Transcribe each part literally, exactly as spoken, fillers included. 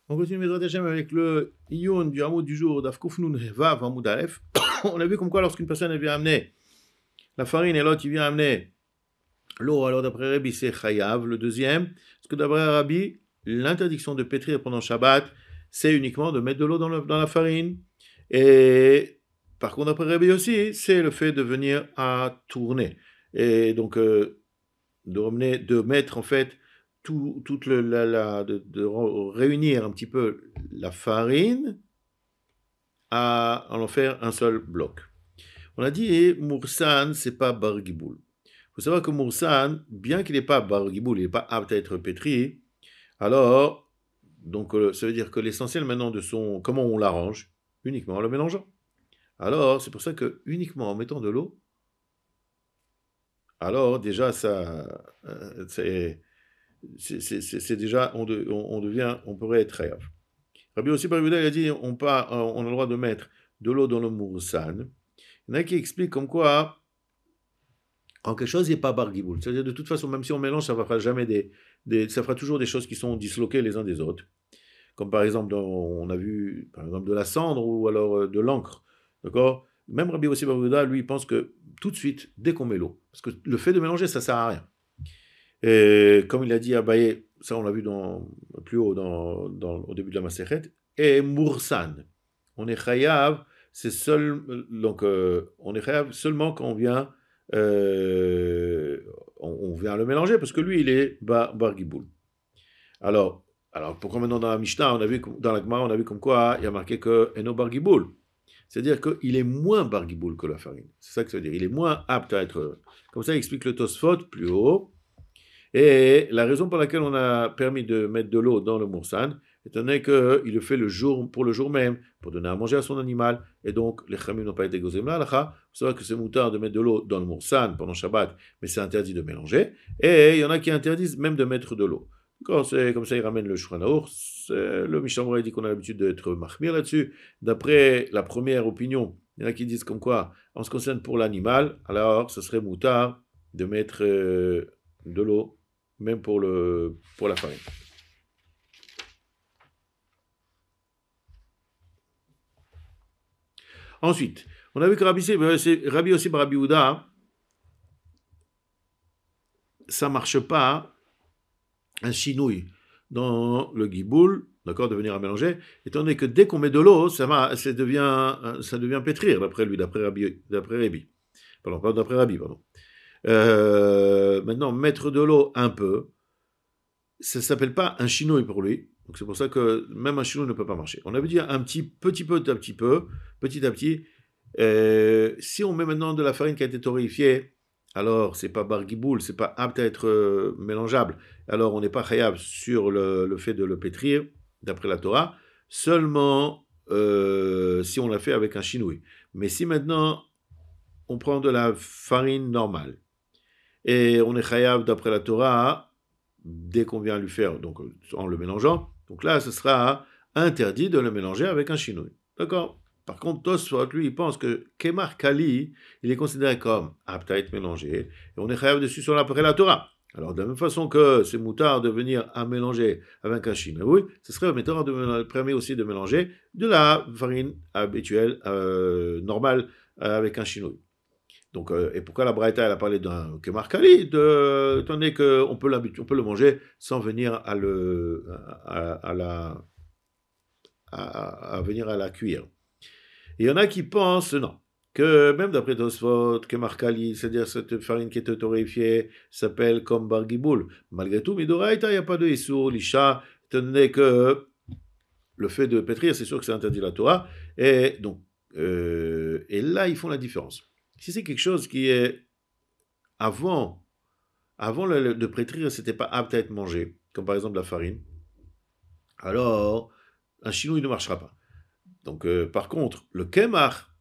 On continue Bezrat Hashem avec le Iyun du hameau du jour d'Afkouf Nun Vav Hamoud Aleph. On a vu comme quoi lorsqu'une personne elle vient amener la farine et l'autre il vient amener l'eau, alors d'après Rabbi c'est Chayav. Le deuxième, parce que d'après Rabbi, l'interdiction de pétrir pendant Shabbat, c'est uniquement de mettre de l'eau dans, le, dans la farine. Et par contre d'après Rabbi aussi, c'est le fait de venir à tourner. Et donc euh, de, remener, de mettre en fait Tout, toute le, la, la, de, de réunir un petit peu la farine à, à en faire un seul bloc. On a dit, et Moursan, c'est pas Bar Giboul. Il faut savoir que Moursan, bien qu'il n'est pas Bar Giboul, il n'est pas apte à être pétri, alors, donc, euh, ça veut dire que l'essentiel maintenant de son, comment on l'arrange, uniquement en le mélangeant. Alors, c'est pour ça que uniquement en mettant de l'eau, alors déjà, ça, euh, c'est C'est, c'est, c'est déjà, on, de, on, on devient, on pourrait être rêve. Rabbi aussi Bar Yehuda, il a dit, on, pas, on a le droit de mettre de l'eau dans le moursan. Il y en a qui expliquent comme quoi, en quelque chose, il n'est pas bar giboul. C'est-à-dire, de toute façon, même si on mélange, ça fera jamais des, des, ça fera toujours des choses qui sont disloquées les uns des autres. Comme par exemple, dans, on a vu, par exemple, de la cendre ou alors euh, de l'encre. D'accord? Même Rabbi aussi Bar Yehuda, lui, il pense que tout de suite, dès qu'on met l'eau, parce que le fait de mélanger, ça ne sert à rien. Et comme il a dit à Abaye, ça on l'a vu dans, plus haut dans, dans, au début de la Masechet, et Moursan. On est chayav, c'est seul, donc euh, on est chayav seulement quand on vient, euh, on, on vient le mélanger, parce que lui il est bar, bar giboul. Alors, alors pourquoi maintenant dans la Mishnah, on a vu, dans la Gemara, on a vu comme quoi il y a marqué que eno bar giboul. C'est-à-dire qu'il est moins bar giboul que la farine. C'est ça que ça veut dire. Il est moins apte à être. Comme ça, il explique le Tosfot plus haut. Et la raison pour laquelle on a permis de mettre de l'eau dans le moursan, étant donné qu'il le fait le jour, pour le jour même, pour donner à manger à son animal, et donc les chamim n'ont pas été gozem la halacha. Vous savez que c'est moutard de mettre de l'eau dans le moursan pendant Shabbat, mais c'est interdit de mélanger. Et il y en a qui interdisent même de mettre de l'eau. Quand c'est comme ça, il ramène le Shulchan Aruch. Le Mishnah Berurah dit qu'on a l'habitude d'être mahmir là-dessus. D'après la première opinion, il y en a qui disent comme quoi, en ce qui concerne pour l'animal, alors ce serait moutard de mettre euh, de l'eau même pour, le, pour la farine. Ensuite, on a vu que Rabbi, c'est Rabbi aussi par Rabbi Yehuda, ça ne marche pas un chinouille dans le giboul, d'accord, de venir à mélanger, étant donné que dès qu'on met de l'eau, ça, va, ça, devient, ça devient pétrir, d'après lui, d'après Rabbi, d'après Rabbi. Pardon, pas d'après Rabbi, pardon. Euh, maintenant, mettre de l'eau un peu, ça ne s'appelle pas un chinouille pour lui. Donc c'est pour ça que même un chinouille ne peut pas marcher. On avait dit un petit, petit peu, à petit peu, petit à petit. Euh, si on met maintenant de la farine qui a été torréfiée, alors c'est pas bar giboul, c'est pas apte à être euh, mélangeable. Alors on n'est pas chayav sur le, le fait de le pétrir, d'après la Torah, seulement euh, si on l'a fait avec un chinouille. Mais si maintenant on prend de la farine normale et on est chayav d'après la Torah, dès qu'on vient lui faire, donc en le mélangeant, donc là, ce sera interdit de le mélanger avec un chinouille. D'accord? Par contre, Tosfot, lui, il pense que Kemar Kali, il est considéré comme apte à être mélangé, et on est chayav dessus sur l'après la Torah. Alors, de la même façon que c'est moutard de venir à mélanger avec un chinouille, ce serait moutard de permet aussi de mélanger de la farine habituelle, euh, normale, euh, avec un chinouille. Donc, euh, et pourquoi la Braïta elle a parlé d'un Kemar Kali, étant donné qu'on peut, on peut le manger sans venir à, le, à, à, la, à, à venir à la cuire. Et il y en a qui pensent, non, que même d'après Tosfot, Kemar Kali, c'est-à-dire cette farine qui est torréfiée, s'appelle comme Bar Giboul. Malgré tout, Midoraïta, il n'y a pas de Issur, l'Isha, étant donné que le fait de pétrir, c'est sûr que c'est interdit la Torah. Et donc, euh, et là, ils font la différence. Si c'est quelque chose qui est avant, avant le, le, de pétrir, c'était pas apte à être mangé, comme par exemple la farine, alors un chinouille ne marchera pas. Donc, euh, par contre, le kemar,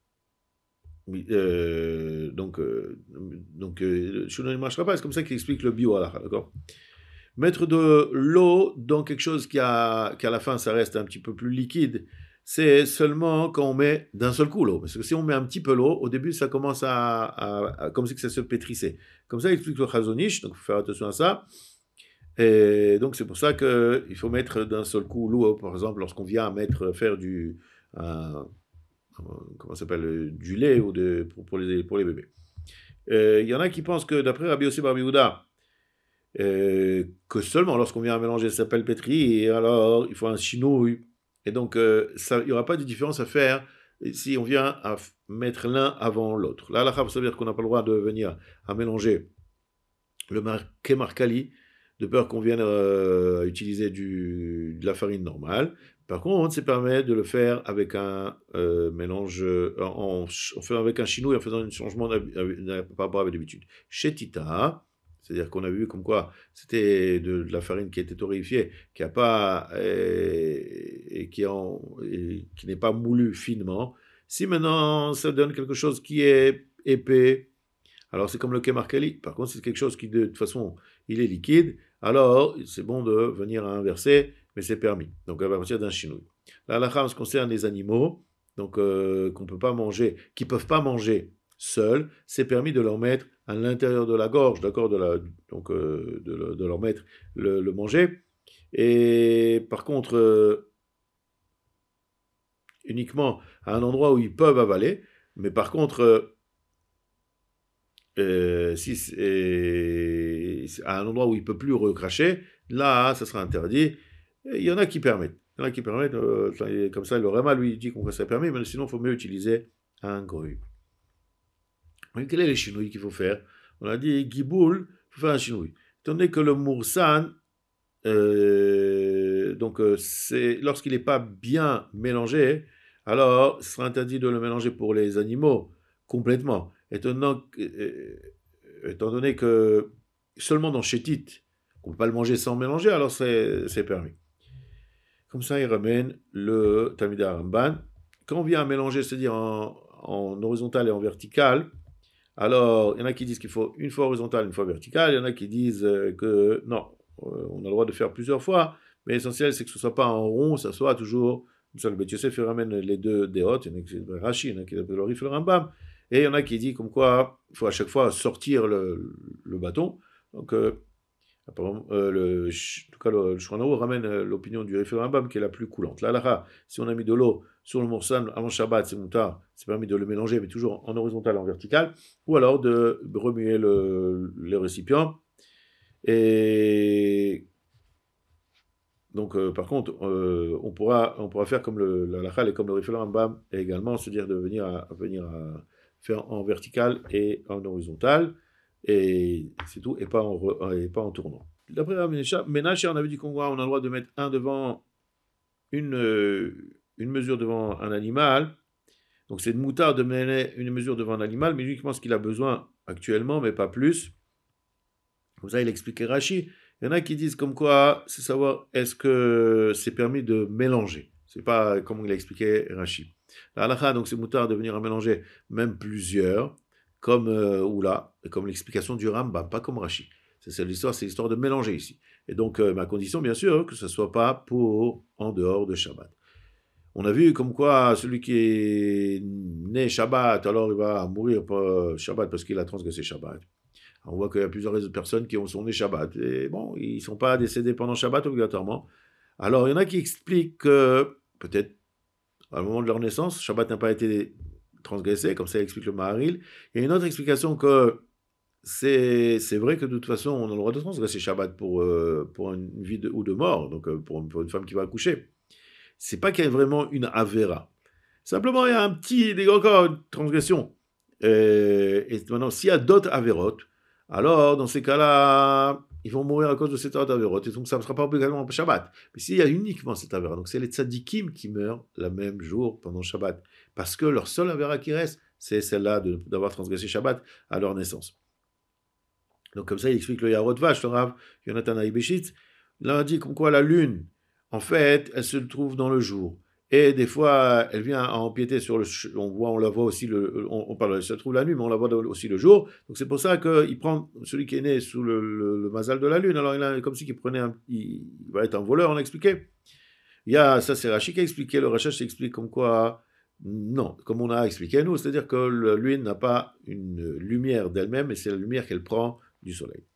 euh, donc, euh, donc euh, le chinouille ne marchera pas. C'est comme ça qu'il explique le bio, d'accord? Mettre de l'eau dans quelque chose qui, a, qui à la fin, ça reste un petit peu plus liquide, c'est seulement quand on met d'un seul coup l'eau. Parce que si on met un petit peu l'eau, au début, ça commence à, à, à comme si ça se pétrissait. Comme ça, il explique le Chazon Ish, donc il faut faire attention à ça. Et donc c'est pour ça qu'il faut mettre d'un seul coup l'eau, par exemple, lorsqu'on vient à mettre, faire du, un- comment ça s'appelle, euh, du lait ou de, pour, pour les, pour les bébés. Euh, Il y en a qui pensent que d'après Rabbi Yossi Bar Yehuda, euh, que seulement lorsqu'on vient à mélanger, ça s'appelle pétri, et alors il faut un chinouille. Et donc euh, ça- il n'y aura pas de différence à faire si on vient à f- mettre l'un avant l'autre. Là, la ça veut dire qu'on n'a pas le droit de venir à mélanger le mar- kemarkali, de peur qu'on vienne euh, utiliser du, de la farine normale. Par contre, ça permet de le faire avec un euh, mélange, euh, en, en fait avec un chinois, en faisant un changement d'hab- euh, par rapport à l'habitude. Chez Tita, c'est-à-dire qu'on a vu comme quoi c'était de, de la farine qui était torréfiée, qui a pas euh, et qui, en- et qui n'est pas moulu finement. Si maintenant ça donne quelque chose qui est épais, alors c'est comme le Kemarkeli. Par contre, c'est quelque chose qui, de toute façon, il est liquide. Alors, c'est bon de venir à inverser, mais c'est permis. Donc, à partir d'un chinouille. La halakha, en ce qui concerne les animaux, donc euh, qu'on peut pas manger, qui peuvent pas manger seuls, c'est permis de leur mettre à l'intérieur de la gorge, d'accord, de la, donc euh, de, le- de leur mettre le, le manger. Et par contre, euh, uniquement à un endroit où ils peuvent avaler. Mais par contre, euh, euh, si c'est à un endroit où il ne peut plus recracher, là, ça sera interdit. Et il y en a qui permettent. Il y en a qui permettent, euh, comme ça, le Rama lui dit qu'on ça permet, mais sinon, il faut mieux utiliser un grue. Mais quel est les chinouilles qu'il faut faire? On a dit Giboul, il faut faire un chinouille. Étant donné que le Moursan, euh, donc euh, c'est lorsqu'il n'est pas bien mélangé, alors ce sera interdit de le mélanger pour les animaux complètement. Étant, euh, étant donné que seulement dans Chétit, on ne peut pas le manger sans mélanger, alors c'est c'est permis. Comme ça, il ramène le Talmidei Ramban. Quand on vient à mélanger, c'est-à-dire en, en horizontal et en vertical, alors il y en a qui disent qu'il faut une fois horizontal, une fois vertical, il y en a qui disent euh, que non, euh, on a le droit de faire plusieurs fois, mais l'essentiel c'est que ce ne soit pas en rond, ça soit toujours, comme ça le Beth Yosef ramène les deux des hautes, il y en a qui disent Rashi, il y en a qui appellent le Rif le Rambam, et il y en a qui disent comme quoi il faut à chaque fois sortir le, le bâton. Donc euh, apparemment, euh, le, en tout cas, le, le Shulchan ramène euh, l'opinion du Rif le Rambam qui est la plus coulante. Là, là, si on a mis de l'eau sur le morsan avant Shabbat, c'est moutar, c'est permis de le mélanger, mais toujours en horizontal, en vertical, ou alors de remuer le, le récipient. Et donc, euh, par contre, euh, on, pourra, on pourra faire comme le, la lachal et comme le Rif le Rambam, et également se dire de venir à, à venir à faire en vertical et en horizontal, et c'est tout, et pas en, re, et pas en tournant. D'après Ménach, on avait dit qu'on a le droit de mettre un devant une, euh, une mesure devant un animal. Donc c'est de moutard de mener une mesure devant un animal, mais uniquement ce qu'il a besoin actuellement, mais pas plus. Comme ça, il expliquait Rashi. Il y en a qui disent comme quoi, c'est savoir est-ce que c'est permis de mélanger. C'est pas comme il a expliqué Rashi. La halakha, donc c'est moutard de venir à mélanger même plusieurs, comme euh, Oula, comme l'explication du Rambam, pas comme Rashi. C'est l'histoire, c'est l'histoire de mélanger ici. Et donc, euh, ma condition, bien sûr, que ce ne soit pas pour en dehors de Shabbat. On a vu comme quoi celui qui est né Shabbat, alors il va mourir pour Shabbat parce qu'il a transgressé Shabbat. On voit qu'il y a plusieurs personnes qui sont nées Shabbat. Et bon, ils ne sont pas décédés pendant Shabbat obligatoirement. Alors il y en a qui expliquent que peut-être à un moment de leur naissance, Shabbat n'a pas été transgressé, comme ça explique le Maharil. Il y a une autre explication que c'est, c'est vrai que de toute façon, on a le droit de transgresser Shabbat pour, euh, pour une vie de, ou de mort, donc euh, pour, pour une femme qui va accoucher. C'est pas qu'il y a vraiment une Avera. Simplement, il y a un petit, encore une transgression. Euh, et maintenant, s'il y a d'autres Avérotes, alors dans ces cas-là, ils vont mourir à cause de cette autre Avérote. Et donc, ça ne sera pas obligatoirement Shabbat. Mais s'il y a uniquement cette Avéra, donc c'est les tzadikim qui meurent le même jour pendant Shabbat. Parce que leur seule Avéra qui reste, c'est celle-là de, d'avoir transgressé Shabbat à leur naissance. Donc, comme ça, il explique le Yarot Vash, le Rav Yonatan Aibeshitz. Là, on dit comme quoi la lune, en fait, elle se trouve dans le jour. Et des fois, elle vient à empiéter sur le. On voit, on la voit aussi, le, on, on parle, elle se trouve la nuit, mais on la voit aussi le jour. Donc c'est pour ça qu'il prend celui qui est né sous le, le, le mazal de la lune. Alors il a comme si qu'il prenait un. Il, il va être un voleur, on a expliqué. Il y a, ça c'est Rashi qui a expliqué, le Rachach s'explique comme quoi. Non, comme on a expliqué nous, c'est-à-dire que la lune n'a pas une lumière d'elle-même, mais c'est la lumière qu'elle prend du soleil.